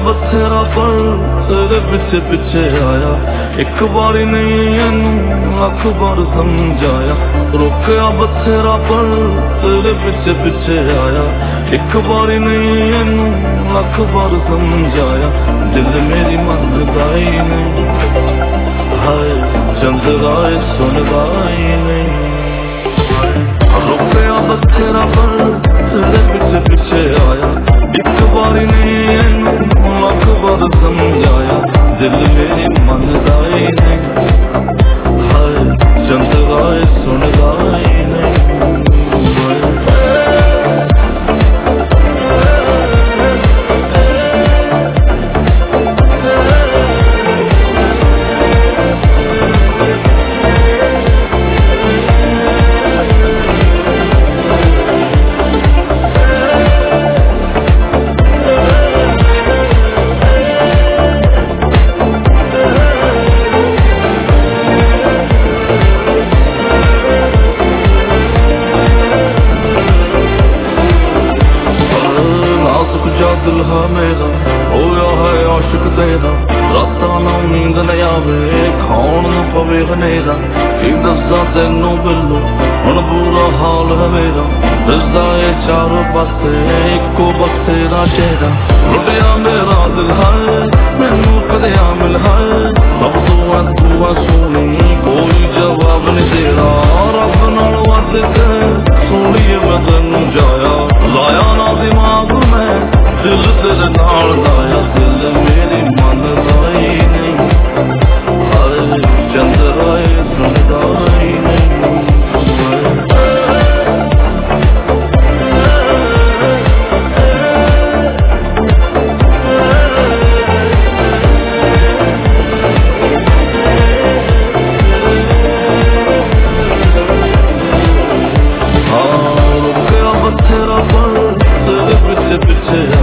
बथेरा पर तेरे पिछे पिछे आया, एक बारी नहीं एनू लख बार समझाया। रोकया बथेरा पर तेरे पिछे पिछे आया, एक बारी नहीं एनू लख बार समझाया। दिल मेरी मनदा ही नहीं, हाय चंद्रा सुनदा ही नहीं। रोकया बथेरा पर तेरे पिछे पिछे आया, एक बारी नहीं एनू लख बार समझाया। दिल मेरी मनदा ही नहीं, हाय चंद्रा सुनदा ही नहीं। दुल्हा मेरा होया है आशिक तेरा, राता ना नींद नहीं आवे खान न पवे हनेरा। की दस्सा तेनू बिल्लो हुण बुरा हाल है मेरा, दसदा ए चारों पासे इको बथेरा चेहरा। लुटिया मेरा दिल है मैनू कदिया मिल है, सब दुआ सोनी कोई जवाब नहीं तेरा। रब नाल वध के सोनिए मैं तेनू जाया, लाया ना दिमाग में दिल तेरे नाल लाया। दिल मेरी मनदा ही नहीं, हाय चंद्रा सुनदा ही नहीं। हाँ रुकया बथेरा पर तेरे पिछे पिछे